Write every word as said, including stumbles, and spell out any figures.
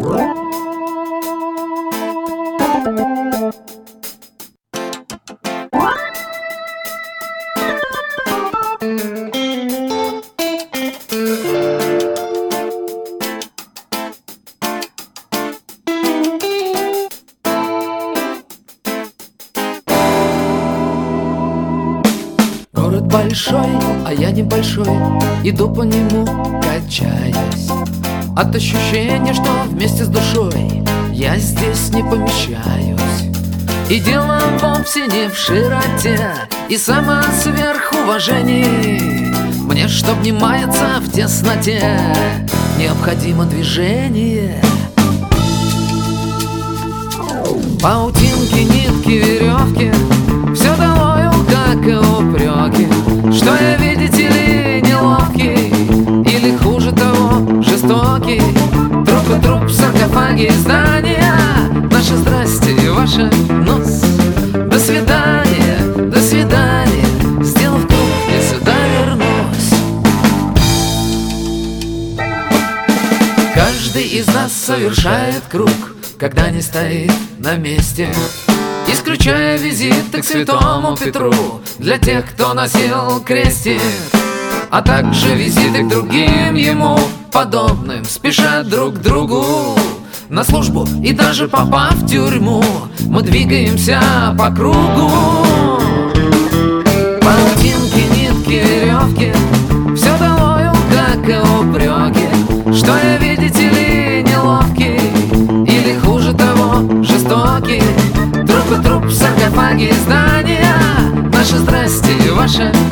Город большой, а я небольшой, иду по нему, качаясь от ощущения, что вместе с душой я здесь не помещаюсь. И дело вовсе не в широте и самосверхуважении. Мне, чтоб не маяться в тесноте, необходимо движение. Паутинки, нитки, веревки, все долою, как и упреки, что я, видите ли, неловкий, или хуже того, жестокий. Труп и труп в саркофаге здания, наше здрасте и ваше нос. До свидания, до свидания, сделав круг, я сюда вернусь. Каждый из нас совершает круг, когда не стоит на месте, исключая визиты к святому Петру для тех, кто носил крестик, а также визиты к другим ему подобным, спешат друг к другу на службу. И даже попав в тюрьму, мы двигаемся по кругу. Паутинки, нитки, веревки, все долою, как и упреки, что я, видите ли, неловкий, или хуже того, жестокий. Труп и труп в саркофаге здания, наше здрасте и ваше